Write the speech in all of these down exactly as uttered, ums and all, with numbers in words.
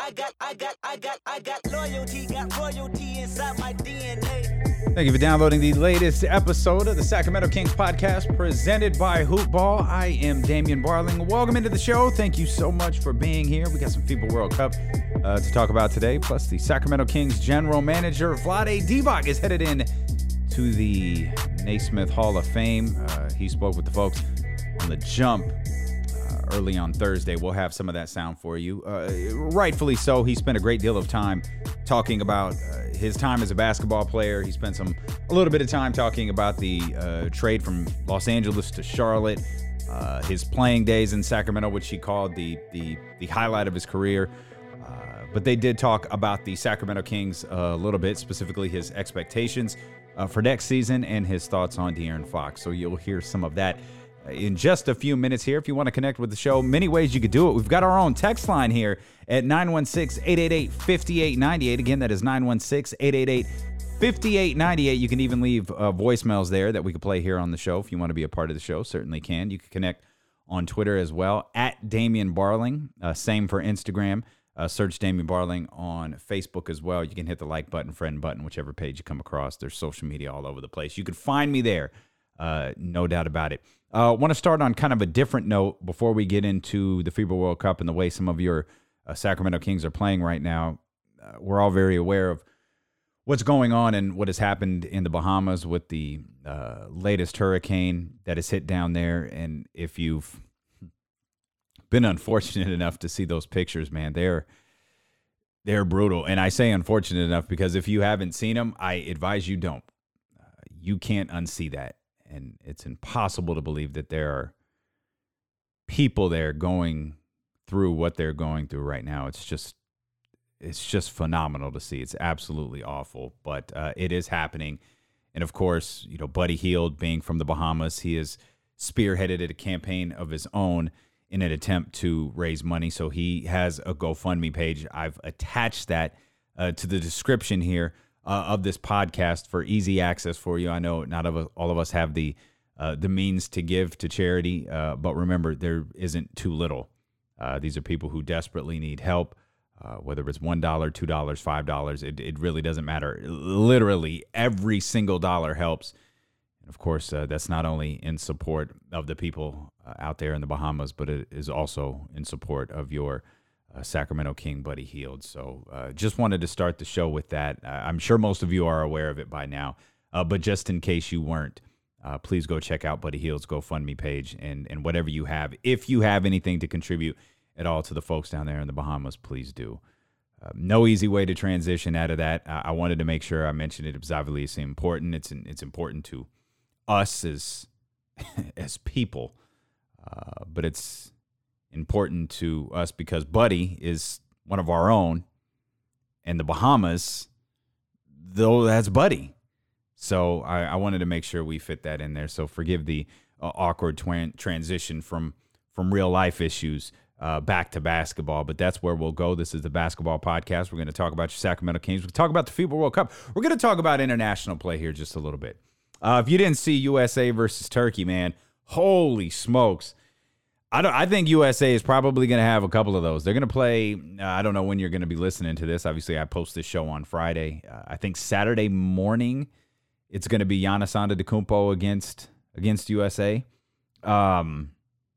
I got, I got, I got, I got loyalty, got royalty inside my D N A. Thank you for downloading the latest episode of the Sacramento Kings podcast presented by Hoopball. I am Damian Barling. Welcome into the show. Thank you so much for being here. We got some FIBA World Cup uh, to talk about today. Plus, the Sacramento Kings general manager Vlade Divac is headed in to the Naismith Hall of Fame. Uh, he spoke with the folks on the jump uh, early on Thursday. We'll have some of that sound for you. Uh, rightfully so. He spent a great deal of time talking about uh, his time as a basketball player. He spent some a little bit of time talking about the uh, trade from Los Angeles to Charlotte, uh, his playing days in Sacramento, which he called the the, the highlight of his career. Uh, but they did talk about the Sacramento Kings a little bit, specifically his expectations uh, for next season and his thoughts on De'Aaron Fox. So you'll hear some of that in just a few minutes here. If you want to connect with the show, many ways you could do it. We've got our own text line here at nine one six, eight eight eight, five eight nine eight. Again, that is nine one six, eight eight eight, five eight nine eight. You can even leave uh, voicemails there that we could play here on the show. If you want to be a part of the show, certainly can. You can connect on Twitter as well, at Damian Barling. Uh, same for Instagram. Uh, search Damian Barling on Facebook as well. You can hit the like button, friend button, whichever page you come across. There's social media all over the place. You can find me there, uh, no doubt about it. I uh, want to start on kind of a different note before we get into the FIBA World Cup and the way some of your uh, Sacramento Kings are playing right now. Uh, we're all very aware of what's going on and what has happened in the Bahamas with the uh, latest hurricane that has hit down there. And if you've been unfortunate enough to see those pictures, man, they're they're brutal. And I say unfortunate enough because if you haven't seen them, I advise you don't. Uh, you can't unsee that. And it's impossible to believe that there are people there going through what they're going through right now. It's just, it's just phenomenal to see. It's absolutely awful, but uh, it is happening. And of course, you know, Buddy Hield, being from the Bahamas, he has spearheaded a campaign of his own in an attempt to raise money. So he has a GoFundMe page. I've attached that uh, to the description here Uh, of this podcast for easy access for you. I know not of all of us have the uh, the means to give to charity, uh, but remember, there isn't too little. Uh, these are people who desperately need help, uh, whether it's one dollar, two dollars, five dollars. It, it really doesn't matter. Literally, every single dollar helps. And of course, uh, that's not only in support of the people uh, out there in the Bahamas, but it is also in support of your Uh, Sacramento King, Buddy Hield. So uh, just wanted to start the show with that. Uh, I'm sure most of you are aware of it by now, uh, but just in case you weren't, uh, please go check out Buddy Hield's GoFundMe page and, and whatever you have. If you have anything to contribute at all to the folks down there in the Bahamas, please do. Uh, no easy way to transition out of that. Uh, I wanted to make sure I mentioned it. It's obviously important. It's it's important to us as, as people, uh, but it's important to us because Buddy is one of our own, and the Bahamas, though, that's Buddy. So I, I wanted to make sure we fit that in there. So forgive the uh, awkward twan- transition from from real life issues uh, back to basketball, but that's where we'll go. This is the basketball podcast. We're going to talk about your Sacramento Kings. We're going to talk about the FIBA World Cup. We're going to talk about international play here just a little bit. Uh, if you didn't see U S A versus Turkey, man, holy smokes. I don't. I think U S A is probably going to have a couple of those. They're going to play. Uh, I don't know when you're going to be listening to this. Obviously, I post this show on Friday. Uh, I think Saturday morning, it's going to be Giannis Antetokounmpo against against U S A. Um,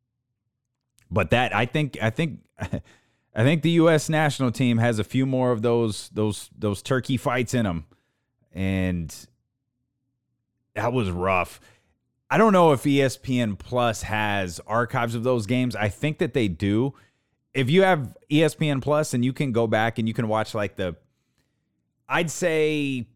but that I think I think I think the U S national team has a few more of those those those turkey fights in them, and that was rough. I don't know if E S P N Plus has archives of those games. I think that they do. If you have E S P N Plus and you can go back and you can watch like the, I'd say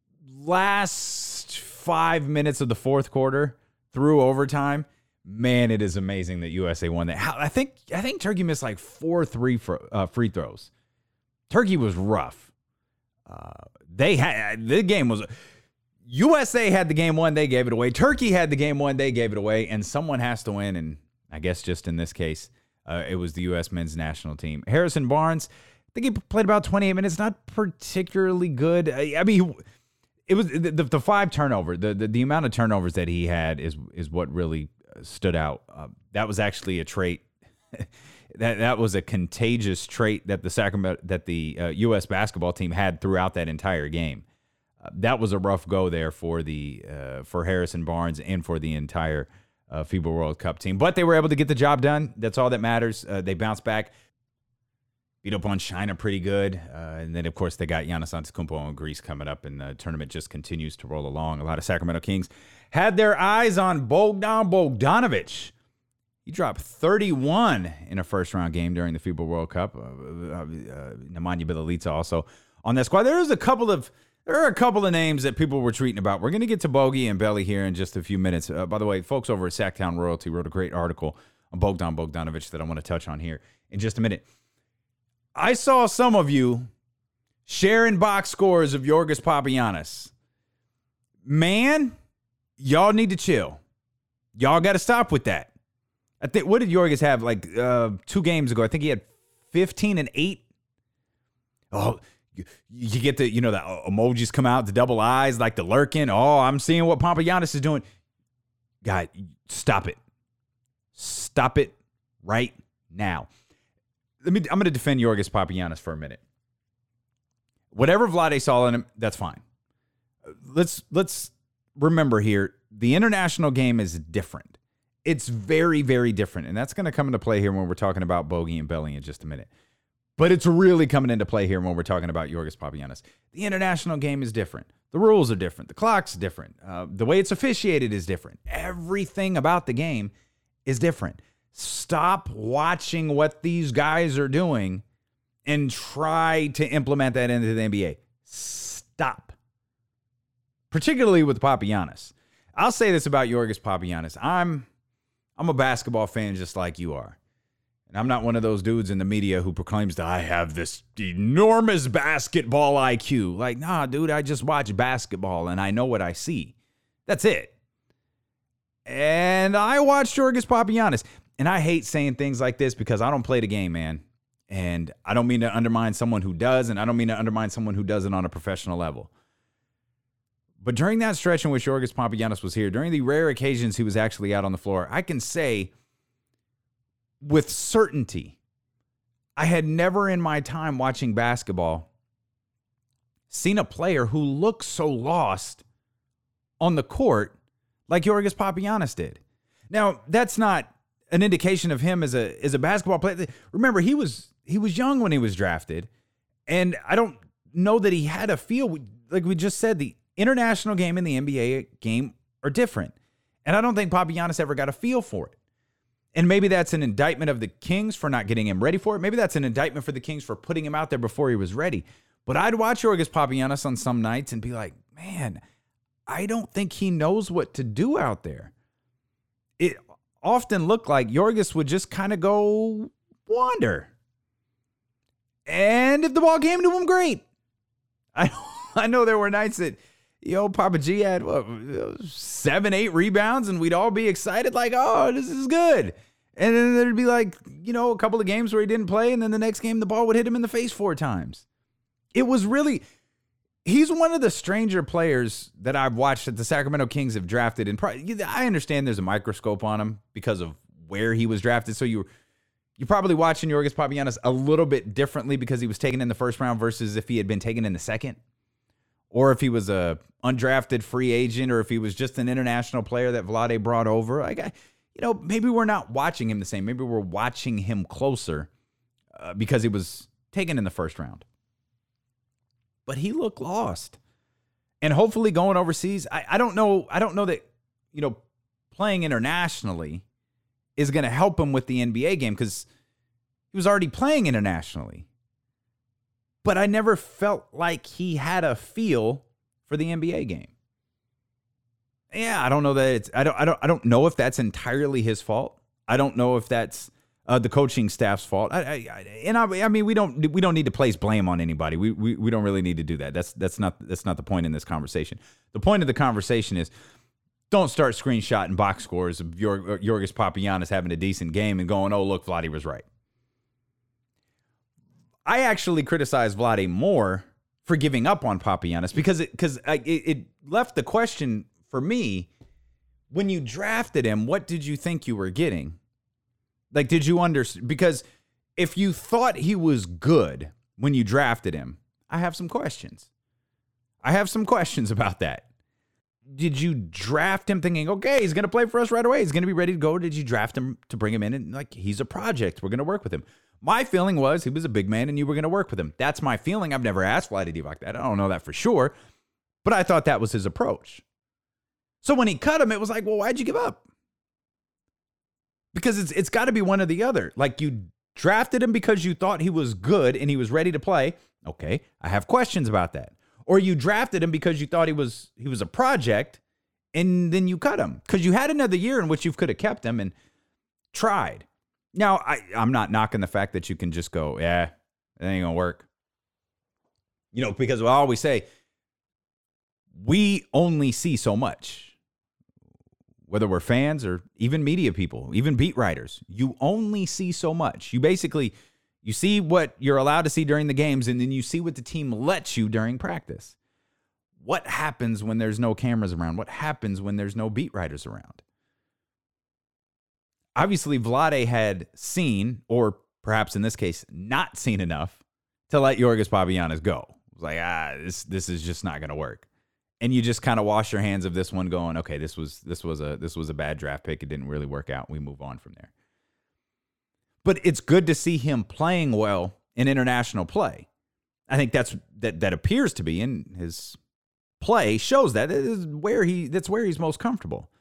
last five minutes of the fourth quarter through overtime, man, it is amazing that U S A won that. I think I think Turkey missed like four three for, uh, free throws. Turkey was rough. Uh, they had the game was. U S A had the game won, they gave it away. Turkey had the game won, they gave it away. And someone has to win, and I guess just in this case, uh, it was the U S men's national team. Harrison Barnes, I think he played about twenty-eight minutes, not particularly good. I mean, it was the, the, the five turnover, the, the the amount of turnovers that he had is is what really stood out. Uh, that was actually a trait that that was a contagious trait that the Sacramento that the uh, U S basketball team had throughout that entire game. Uh, that was a rough go there for the uh, for Harrison Barnes and for the entire uh, FIBA World Cup team. But they were able to get the job done. That's all that matters. Uh, they bounced back, beat up on China pretty good. Uh, and then, of course, they got Giannis Antetokounmpo in Greece coming up, and the tournament just continues to roll along. A lot of Sacramento Kings had their eyes on Bogdan Bogdanović. He dropped thirty-one in a first-round game during the FIBA World Cup. Uh, uh, uh, Nemanja Bjelica also on that squad. There's a couple of there are a couple of names that people were tweeting about. We're going to get to Bogey and Belly here in just a few minutes. Uh, by the way, folks over at Sacktown Royalty wrote a great article on Bogdan Bogdanović that I want to touch on here in just a minute. I saw some of you sharing box scores of Yorgos Papagiannis. Man, y'all need to chill. Y'all got to stop with that. I think, what did Yorgos have like uh, two games ago? I think he had fifteen and eight. Oh, you, you get the, you know, the emojis come out, the double eyes, like the lurking. Oh, I'm seeing what Papagiannis is doing. God, stop it. Stop it right now. Let me. I'm going to defend Yorgos Papagiannis for a minute. Whatever Vlade saw in him, that's fine. Let's let's remember here, the international game is different. It's very, very different, and that's going to come into play here when we're talking about Bogey and Belly in just a minute. But it's really coming into play here when we're talking about Yorgos Papagiannis. The international game is different. The rules are different. The clock's different. Uh, the way it's officiated is different. Everything about the game is different. Stop watching what these guys are doing and try to implement that into the N B A. Stop. Particularly with Papagiannis. I'll say this about Yorgos Papagiannis. I'm I'm a basketball fan just like you are. And I'm not one of those dudes in the media who proclaims that I have this enormous basketball I Q. Like, nah, dude, I just watch basketball and I know what I see. That's it. And I watched Yorgos Papagiannis. And I hate saying things like this because I don't play the game, man. And I don't mean to undermine someone who does, and I don't mean to undermine someone who does it on a professional level. But during that stretch in which Yorgos Papagiannis was here, during the rare occasions he was actually out on the floor, I can say with certainty, I had never in my time watching basketball seen a player who looked so lost on the court like Yorgos Papagiannis did. Now, that's not an indication of him as a as a basketball player. Remember, he was he was young when he was drafted, and I don't know that he had a feel. Like we just said, the international game and the N B A game are different, and I don't think Papagiannis ever got a feel for it. And maybe that's an indictment of the Kings for not getting him ready for it. Maybe that's an indictment for the Kings for putting him out there before he was ready. But I'd watch Yorgos Papagiannis on some nights and be like, man, I don't think he knows what to do out there. It often looked like Yorgos would just kind of go wander. And if the ball came to him, great. I I know there were nights that, yo, Papa G had what, seven, eight rebounds, and we'd all be excited like, oh, this is good. And then there'd be like, you know, a couple of games where he didn't play, and then the next game the ball would hit him in the face four times. It was really, he's one of the stranger players that I've watched that the Sacramento Kings have drafted. And I understand there's a microscope on him because of where he was drafted. So you, you're probably watching Yorgos Papagiannis a little bit differently because he was taken in the first round versus if he had been taken in the second. Or if he was a undrafted free agent, or if he was just an international player that Vlade brought over. Like, I, you know, maybe we're not watching him the same. Maybe we're watching him closer uh, because he was taken in the first round. But he looked lost. And hopefully going overseas, I, I don't know. I don't know that, you know, playing internationally is going to help him with the N B A game because he was already playing internationally. But I never felt like he had a feel for the N B A game. Yeah, I don't know that it's. I don't. I don't. I don't know if that's entirely his fault. I don't know if that's uh, the coaching staff's fault. I, I, I and I, I mean, we don't. We don't need to place blame on anybody. We, we we don't really need to do that. That's that's not that's not the point in this conversation. The point of the conversation is, don't start screenshotting box scores of Yorgos Papagiannis having a decent game and going, "Oh, look, Vlade was right." I actually criticize Vlade more for giving up on Papagiannis because it because it, it left the question for me, when you drafted him, what did you think you were getting? Like, did you understand? Because if you thought he was good when you drafted him, I have some questions. I have some questions about that. Did you draft him thinking, okay, he's going to play for us right away, he's going to be ready to go? Or did you draft him to bring him in and like, he's a project, we're going to work with him? My feeling was he was a big man and you were going to work with him. That's my feeling. I've never asked Vlade Divac that. I don't know that for sure, but I thought that was his approach. So when he cut him, it was like, well, why'd you give up? Because it's it's got to be one or the other. Like, you drafted him because you thought he was good and he was ready to play. Okay, I have questions about that. Or you drafted him because you thought he was he was a project, and then you cut him because you had another year in which you could have kept him and tried. Now, I, I'm not knocking the fact that you can just go, yeah, it ain't gonna work. You know, because I always say, we only see so much. Whether we're fans or even media people, even beat writers, you only see so much. You basically, you see what you're allowed to see during the games, and then you see what the team lets you during practice. What happens when there's no cameras around? What happens when there's no beat writers around? Obviously, Vlade had seen, or perhaps in this case, not seen enough to let Yorgos Papagiannis go. It was like, ah, this this is just not going to work. And you just kind of wash your hands of this one going, okay, this was this was a this was a bad draft pick. It didn't really work out. We move on from there. But it's good to see him playing well in international play. I think that's that that appears to be in his play shows that it is where he that's where he's most comfortable.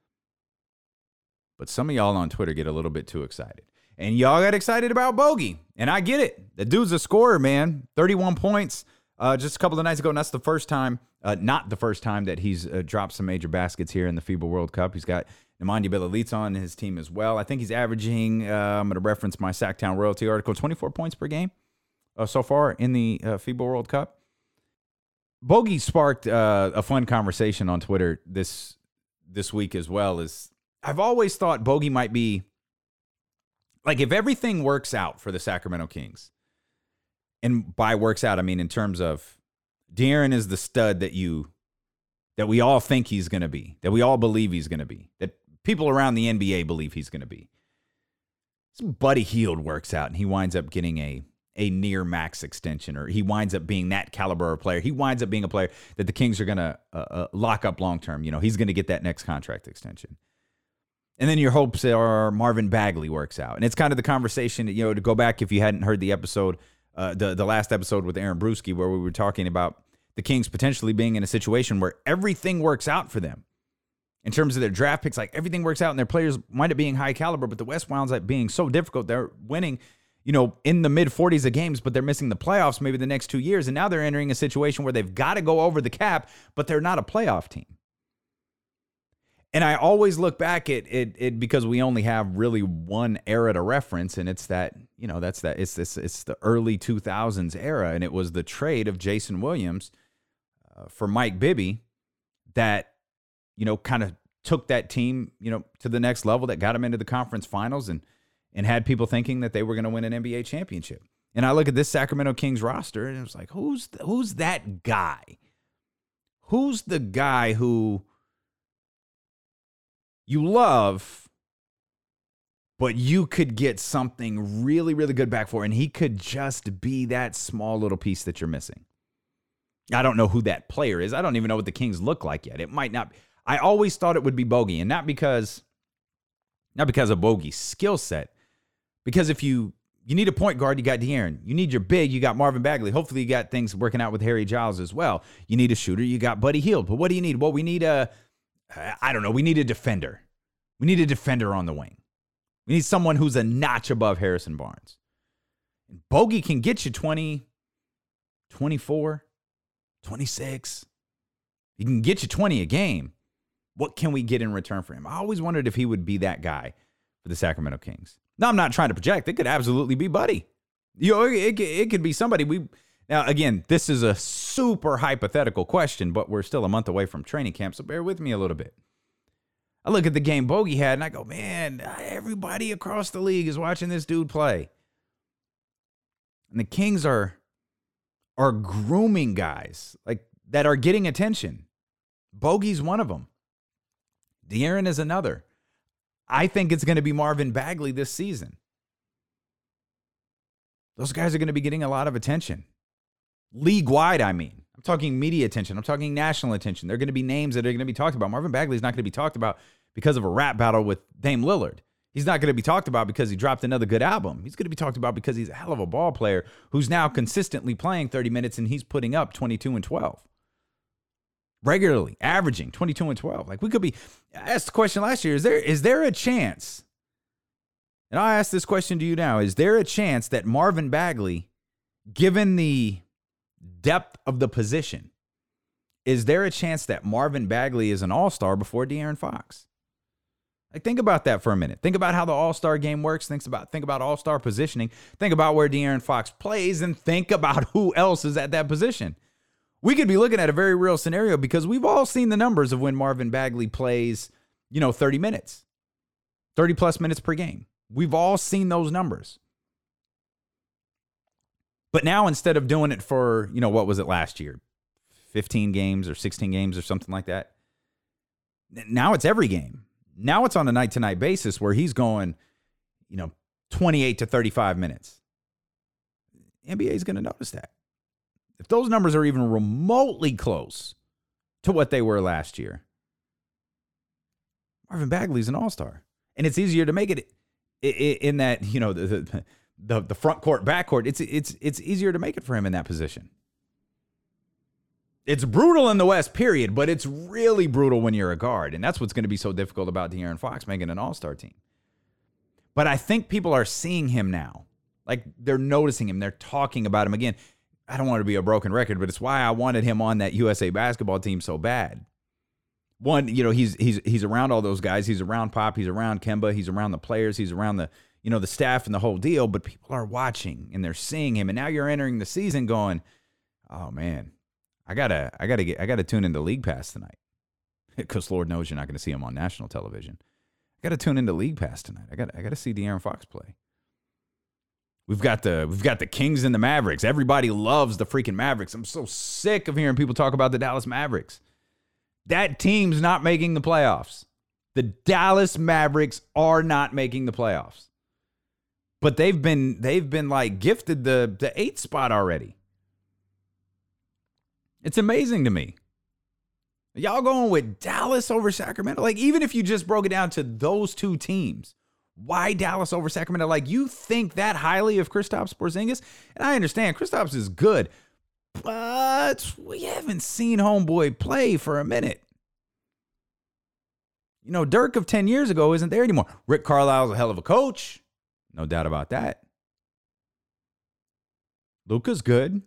But some of y'all on Twitter get a little bit too excited. And y'all got excited about Bogey. And I get it. The dude's a scorer, man. thirty-one points uh, just a couple of nights ago. And that's the first time. Uh, not the first time that he's uh, dropped some major baskets here in the FIBA World Cup. He's got Nemanja Bjelica on his team as well. I think he's averaging, uh, I'm going to reference my Sacktown Royalty article, twenty-four points per game uh, so far in the uh, FIBA World Cup. Bogey sparked uh, a fun conversation on Twitter this this week as well. Is I've always thought Bogey might be, like, if everything works out for the Sacramento Kings, and by works out, I mean in terms of De'Aaron is the stud that you, that we all think he's going to be, that we all believe he's going to be, that people around the N B A believe he's going to be. Some Buddy Hield works out and he winds up getting a, a near max extension, or he winds up being that caliber of player. He winds up being a player that the Kings are going to uh, uh, lock up long-term. You know, he's going to get that next contract extension. And then your hopes are Marvin Bagley works out. And it's kind of the conversation that, you know, to go back, if you hadn't heard the episode, uh, the, the last episode with Aaron Brewski, where we were talking about the Kings potentially being in a situation where everything works out for them in terms of their draft picks. Like, everything works out and their players wind up being high caliber, but the West winds up being so difficult. They're winning, you know, in the mid forties of games, but they're missing the playoffs maybe the next two years. And now they're entering a situation where they've got to go over the cap, but they're not a playoff team. And I always look back at it, it because we only have really one era to reference, and it's that, you know, that's that, it's this, it's the early two thousands era, and it was the trade of Jason Williams uh, for Mike Bibby that, you know, kind of took that team, you know, to the next level, that got them into the conference finals and and had people thinking that they were going to win an N B A championship. And I look at this Sacramento Kings roster, and it was like, who's the, who's that guy? Who's the guy who you love, but you could get something really, really good back for, and he could just be that small little piece that you're missing? I don't know who that player is. I don't even know what the Kings look like yet. It might not. I always thought it would be Bogey, and not because, not because of Bogey's skill set. Because if you you need a point guard, you got De'Aaron. You need your big, you got Marvin Bagley. Hopefully, you got things working out with Harry Giles as well. You need a shooter, you got Buddy Hield. But what do you need? Well, we need a, I don't know, we need a defender. We need a defender on the wing. We need someone who's a notch above Harrison Barnes. And Bogey can get you twenty, twenty-four, twenty-six. He can get you twenty a game. What can we get in return for him? I always wondered if he would be that guy for the Sacramento Kings. Now, I'm not trying to project. It could absolutely be Buddy. You know, it, it, it could be somebody. We Now, again, this is a super hypothetical question, but we're still a month away from training camp, so bear with me a little bit. I look at the game Bogey had, and I go, man, everybody across the league is watching this dude play. And the Kings are, are grooming guys like that are getting attention. Bogey's one of them. De'Aaron is another. I think it's going to be Marvin Bagley this season. Those guys are going to be getting a lot of attention. League-wide, I mean. I'm talking media attention. I'm talking national attention. They're going to be names that are going to be talked about. Marvin Bagley is not going to be talked about because of a rap battle with Dame Lillard. He's not going to be talked about because he dropped another good album. He's going to be talked about because he's a hell of a ball player who's now consistently playing thirty minutes and he's putting up twenty-two and twelve. Regularly, averaging twenty-two and twelve. Like, we could be, I asked the question last year, is there is there a chance, and I'll ask this question to you now, is there a chance that Marvin Bagley, given the depth of the position, is there a chance that Marvin Bagley is an all-star before De'Aaron Fox? Like, think about that for a minute. Think about how the all-star game works. Think about, think about all-star positioning. Think about where De'Aaron Fox plays, and think about who else is at that position. We could be looking at a very real scenario because we've all seen the numbers of when Marvin Bagley plays, you know, thirty minutes, thirty plus minutes per game. We've all seen those numbers. But now, instead of doing it for, you know, what was it last year? fifteen games or sixteen games or something like that. Now it's every game. Now it's on a night-to-night basis where he's going, you know, twenty-eight to thirty-five minutes. The N B A is going to notice that. If those numbers are even remotely close to what they were last year, Marvin Bagley's an all-star. And it's easier to make it in that, you know, the the, the front court, back court. It's, it's, it's easier to make it for him in that position. It's brutal in the West, period, but it's really brutal when you're a guard. And that's what's going to be so difficult about De'Aaron Fox making an all-star team. But I think people are seeing him now. Like, they're noticing him. They're talking about him again. I don't want to be a broken record, but it's why I wanted him on that U S A basketball team so bad. One, you know, he's he's he's around all those guys. He's around Pop. He's around Kemba. He's around the players. He's around the, you know, the staff and the whole deal. But people are watching and they're seeing him. And now you're entering the season going, oh man, I gotta I gotta get I gotta tune into League Pass tonight, because Lord knows you're not going to see him on national television. I gotta tune into League Pass tonight. I got I gotta see De'Aaron Fox play. We've got the we've got the Kings and the Mavericks. Everybody loves the freaking Mavericks. I'm so sick of hearing people talk about the Dallas Mavericks. That team's not making the playoffs. The Dallas Mavericks are not making the playoffs. But they've been they've been like gifted the the eighth spot already. It's amazing to me. Y'all going with Dallas over Sacramento? Like, even if you just broke it down to those two teams, why Dallas over Sacramento? Like, you think that highly of Kristaps Porzingis? And I understand Kristaps is good, but we haven't seen homeboy play for a minute. You know, Dirk of ten years ago isn't there anymore. Rick Carlisle's a hell of a coach. No doubt about that. Luka's good.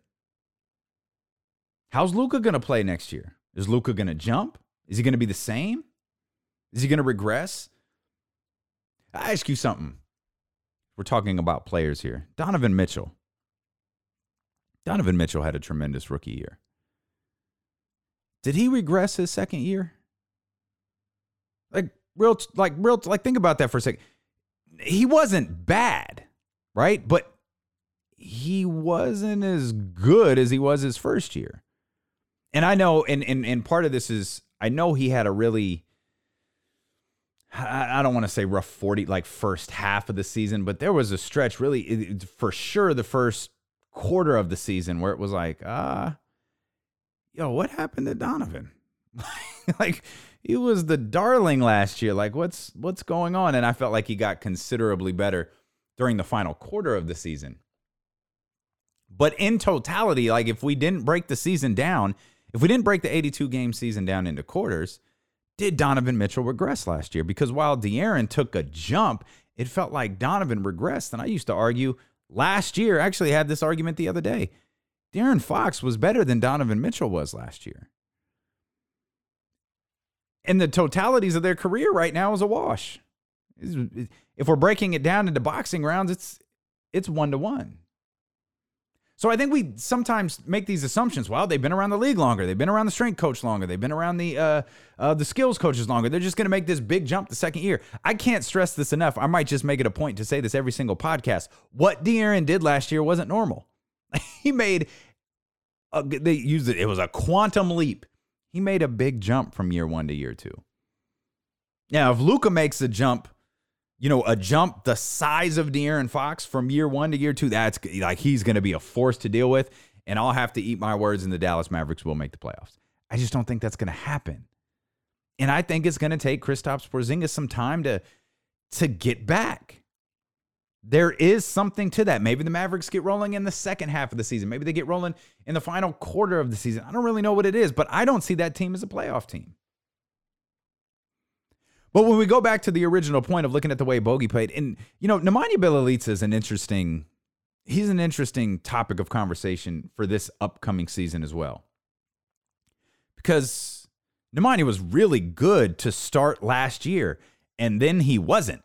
How's Luka going to play next year? Is Luka going to jump? Is he going to be the same? Is he going to regress? I ask you something. We're talking about players here. Donovan Mitchell. Donovan Mitchell had a tremendous rookie year. Did he regress his second year? Like real, like real, like think about that for a second. He wasn't bad, right? But he wasn't as good as he was his first year. And I know, and and and part of this is, I know he had a really, I don't want to say rough forty, like first half of the season, but there was a stretch really, for sure, the first quarter of the season where it was like, ah, uh, yo, what happened to Donovan? Like, he was the darling last year. Like, what's what's going on? And I felt like he got considerably better during the final quarter of the season. But in totality, like, if we didn't break the season down, if we didn't break the eighty-two game season down into quarters, did Donovan Mitchell regress last year? Because while De'Aaron took a jump, it felt like Donovan regressed. And I used to argue last year, actually had this argument the other day, De'Aaron Fox was better than Donovan Mitchell was last year. And the totalities of their career right now is a wash. If we're breaking it down into boxing rounds, it's it's one-to-one. So I think we sometimes make these assumptions. Well, they've been around the league longer. They've been around the strength coach longer. They've been around the uh, uh, the skills coaches longer. They're just going to make this big jump the second year. I can't stress this enough. I might just make it a point to say this every single podcast. What De'Aaron did last year wasn't normal. He made, a, they used it, it was a quantum leap. He made a big jump from year one to year two. Now, if Luka makes a jump you know, a jump the size of De'Aaron Fox from year one to year two, that's like he's going to be a force to deal with, and I'll have to eat my words and the Dallas Mavericks will make the playoffs. I just don't think that's going to happen. And I think it's going to take Kristaps Porzingis some time to, to get back. There is something to that. Maybe the Mavericks get rolling in the second half of the season. Maybe they get rolling in the final quarter of the season. I don't really know what it is, but I don't see that team as a playoff team. But when we go back to the original point of looking at the way Bogey played, and, you know, Nemanja Bjelica is an interesting, he's an interesting topic of conversation for this upcoming season as well. Because Nemanja was really good to start last year, and then he wasn't.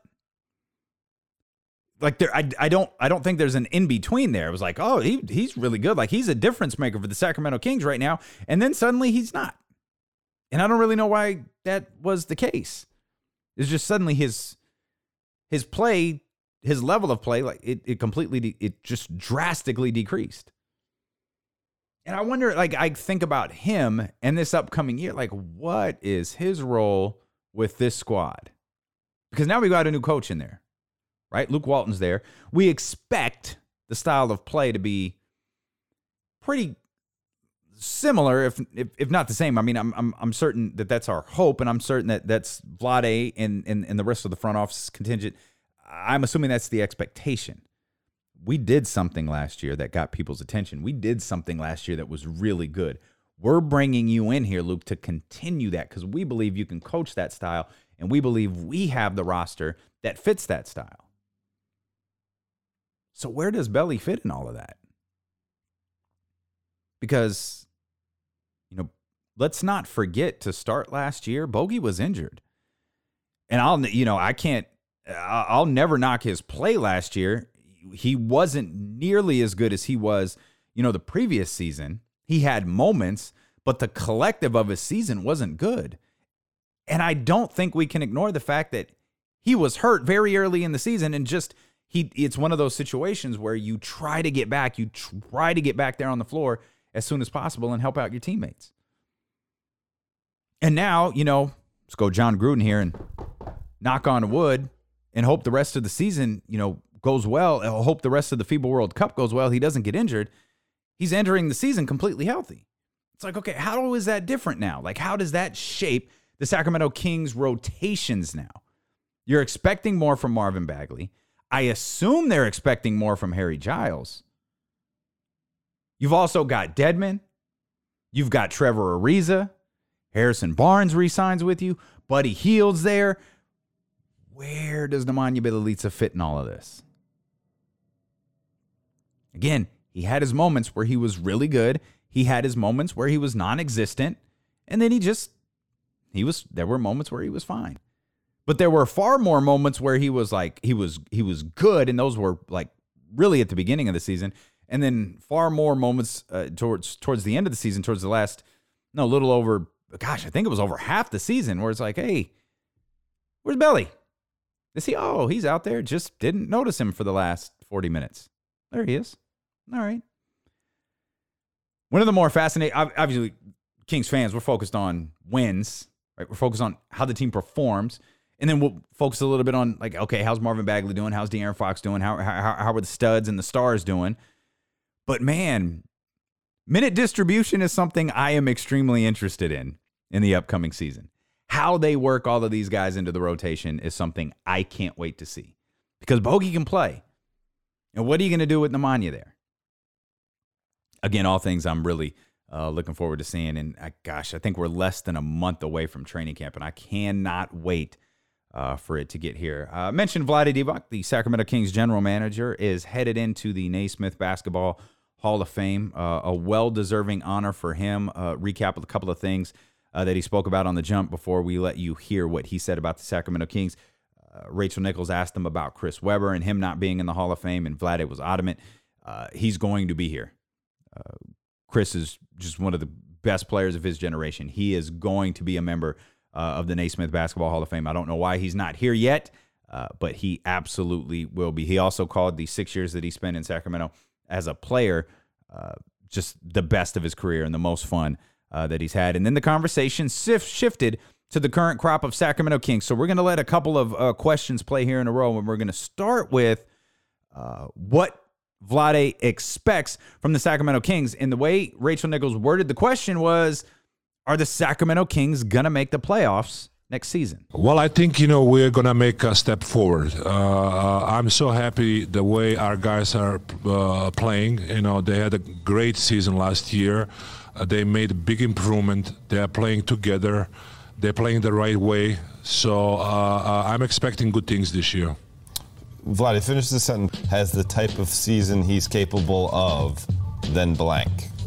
Like there, I, I don't, I don't think there's an in between there. It was like, oh, he, he's really good. Like he's a difference maker for the Sacramento Kings right now, and then suddenly he's not. And I don't really know why that was the case. It's just suddenly his, his play, his level of play, like it, it completely, de- it just drastically decreased. And I wonder, like, I think about him and this upcoming year, like, what is his role with this squad? Because now we got a new coach in there, right? Luke Walton's there. We expect the style of play to be pretty similar, if if, if not the same. I mean, I'm I'm I'm certain that that's our hope, and I'm certain that that's Vlade and, and and the rest of the front office contingent. I'm assuming that's the expectation. We did something last year that got people's attention. We did something last year that was really good. We're bringing you in here, Luke, to continue that because we believe you can coach that style, and we believe we have the roster that fits that style. So where does Belly fit in all of that? Because, you know, let's not forget to start last year, Bogey was injured. And I'll, you know, I can't, I'll never knock his play last year. He wasn't nearly as good as he was, you know, the previous season. He had moments, but the collective of his season wasn't good. And I don't think we can ignore the fact that he was hurt very early in the season and just, he, it's one of those situations where you try to get back, you try to get back there on the floor as soon as possible and help out your teammates. And now, you know, let's go John Gruden here and knock on wood and hope the rest of the season, you know, goes well. I hope the rest of the FIBA World Cup goes well. He doesn't get injured. He's entering the season completely healthy. It's like, okay, how is that different now? Like, how does that shape the Sacramento Kings rotations now? You're expecting more from Marvin Bagley. I assume they're expecting more from Harry Giles. You've also got Dedmon. You've got Trevor Ariza. Harrison Barnes re-signs with you. Buddy Hield's there. Where does Nemanja Bjelica fit in all of this? Again, he had his moments where he was really good. He had his moments where he was non-existent. And then he just, he was, there were moments where he was fine. But there were far more moments where he was like, he was, he was good. And those were like really at the beginning of the season. And then far more moments uh, towards, towards the end of the season, towards the last, no, a little over, gosh, I think it was over half the season where it's like, hey, where's Belly? Is he? Oh, he's out there. Just didn't notice him for the last forty minutes. There he is. All right. One of the more fascinating, obviously, Kings fans, we're focused on wins, right? We're focused on how the team performs. And then we'll focus a little bit on, like, okay, how's Marvin Bagley doing? How's De'Aaron Fox doing? How, how, how are the studs and the stars doing? But, man, minute distribution is something I am extremely interested in in the upcoming season. How they work all of these guys into the rotation is something I can't wait to see. Because Bogey can play. And what are you going to do with Nemanja there? Again, all things I'm really uh, looking forward to seeing. And, uh, gosh, I think we're less than a month away from training camp, and I cannot wait uh, for it to get here. I uh, mentioned Vlade Divac, the Sacramento Kings general manager, is headed into the Naismith Basketball Hall of Fame. Uh, a well-deserving honor for him. Uh, recap of a couple of things Uh, that he spoke about on the jump before we let you hear what he said about the Sacramento Kings. Uh, Rachel Nichols asked him about Chris Webber and him not being in the Hall of Fame, and Vlade was adamant. Uh, he's going to be here. Uh, Chris is just one of the best players of his generation. He is going to be a member uh, of the Naismith Basketball Hall of Fame. I don't know why he's not here yet, uh, but he absolutely will be. He also called the six years that he spent in Sacramento as a player uh, just the best of his career and the most fun Uh, that he's had. And then the conversation sif- shifted to the current crop of Sacramento Kings. So we're going to let a couple of uh, questions play here in a row, and we're going to start with uh, what Vlade expects from the Sacramento Kings. And the way Rachel Nichols worded the question was, are the Sacramento Kings going to make the playoffs next season? Well, I think, you know, we're going to make a step forward. Uh, I'm so happy the way our guys are uh, playing. You know, they had a great season last year. Uh, they made a big improvement. They are playing together. They're playing the right way. So uh, uh, I'm expecting good things this year. Vlade, finish the sentence. Has the type of season he's capable of, then blank.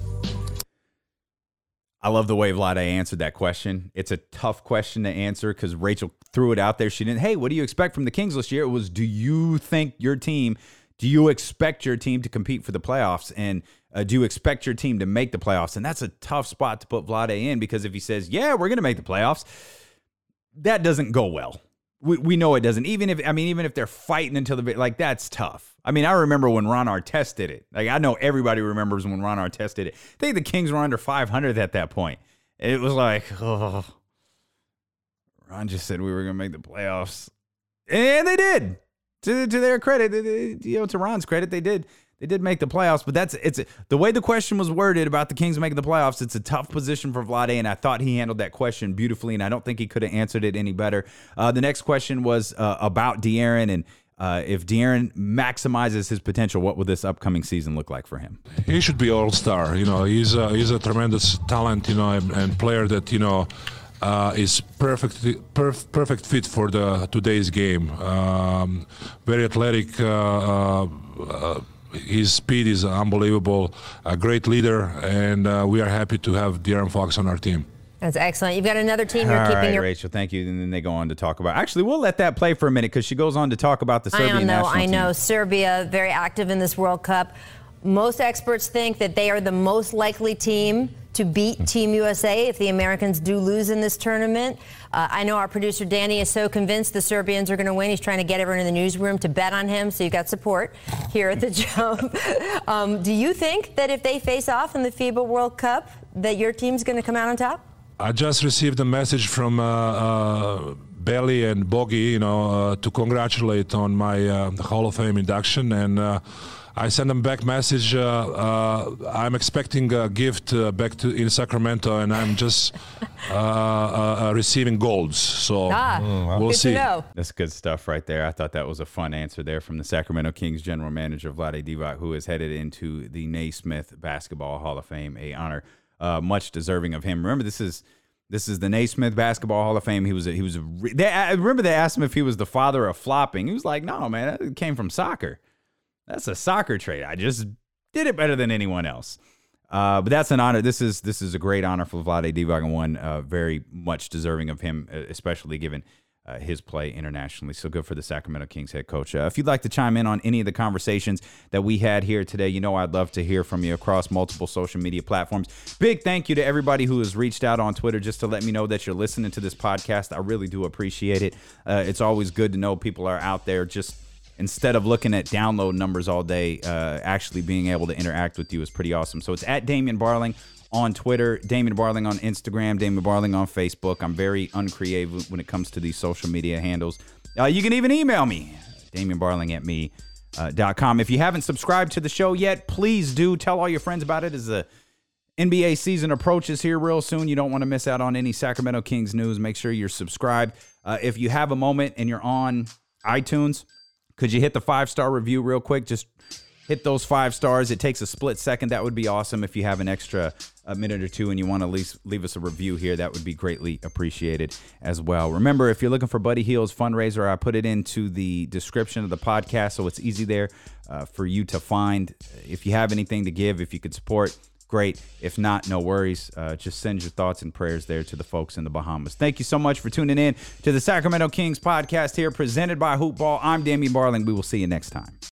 I love the way Vlade answered that question. It's a tough question to answer because Rachel threw it out there. She didn't, hey, what do you expect from the Kings this year? It was, do you think your team, do you expect your team to compete for the playoffs? And uh, do you expect your team to make the playoffs? And that's a tough spot to put Vlade in, because if he says, yeah, we're going to make the playoffs, that doesn't go well. We we know it doesn't. Even if, I mean, even if they're fighting until the, like, that's tough. I mean, I remember when Ron Artest did it. Like, I know everybody remembers when Ron Artest did it. I think the Kings were under five hundred at that point. It was like, oh, Ron just said we were going to make the playoffs. And they did. To to their credit, you know, to Ron's credit, they did. They did make the playoffs, but that's it's the way the question was worded about the Kings making the playoffs. It's a tough position for Vlade, and I thought he handled that question beautifully, and I don't think he could have answered it any better. Uh, the next question was uh, about De'Aaron, and uh, if De'Aaron maximizes his potential, what would this upcoming season look like for him? He should be all-star. You know, he's a, he's a tremendous talent, you know, and, and player that, you know, Uh, is perfect, perf- perfect fit for the today's game. Um, very athletic. Uh, uh, uh, his speed is unbelievable. A great leader, and uh, we are happy to have De'Aaron Fox on our team. That's excellent. You've got another team you're All keeping right, your. Rachel, thank you. And then they go on to talk about. Actually, we'll let that play for a minute because she goes on to talk about the Serbian I know, national I team. know. Serbia, very active in this World Cup. Most experts think that they are the most likely team to beat Team U S A if the Americans do lose in this tournament. Uh, I know our producer Danny is so convinced the Serbians are going to win. He's trying to get everyone in the newsroom to bet on him, so you've got support here at the Jump. um, do you think that if they face off in the FIBA World Cup that your team's going to come out on top? I just received a message from uh, uh, Belly and Bogi, you know, uh, to congratulate on my uh, Hall of Fame induction, and uh, I sent them back message. Uh, uh, I'm expecting a gift uh, back to in Sacramento, and I'm just uh, uh, uh, receiving golds. So ah, we'll good see. To know. That's good stuff right there. I thought that was a fun answer there from the Sacramento Kings general manager, Vlade Divac, who is headed into the Naismith Basketball Hall of Fame, a honor uh, much deserving of him. Remember, this is this is the Naismith Basketball Hall of Fame. He was a, he was a, they, I remember they asked him if he was the father of flopping. He was like, no, man, that came from soccer. That's a soccer trait. I just did it better than anyone else. Uh, but that's an honor. This is this is a great honor for Vlade Divac, and one uh, very much deserving of him, especially given uh, his play internationally. So good for the Sacramento Kings head coach. Uh, if you'd like to chime in on any of the conversations that we had here today, you know I'd love to hear from you across multiple social media platforms. Big thank you to everybody who has reached out on Twitter just to let me know that you're listening to this podcast. I really do appreciate it. Uh, it's always good to know people are out there just instead of looking at download numbers all day, uh, actually being able to interact with you is pretty awesome. So it's at Damian Barling on Twitter, Damian Barling on Instagram, Damian Barling on Facebook. I'm very uncreative when it comes to these social media handles. Uh, you can even email me, Damian Barling at me dot com. If you haven't subscribed to the show yet, please do. Tell all your friends about it as the N B A season approaches here real soon. You don't want to miss out on any Sacramento Kings news. Make sure you're subscribed. Uh, if you have a moment and you're on iTunes, could you hit the five-star review real quick? Just hit those five stars. It takes a split second. That would be awesome. If you have an extra a minute or two and you want to leave, leave us a review here, that would be greatly appreciated as well. Remember, if you're looking for Buddy Hield's fundraiser, I put it into the description of the podcast, so it's easy there uh, for you to find. If you have anything to give, if you could support, great. If not, no worries. Uh, just send your thoughts and prayers there to the folks in the Bahamas. Thank you so much for tuning in to the Sacramento Kings podcast here, presented by Hoop Ball. I'm Damian Barling. We will see you next time.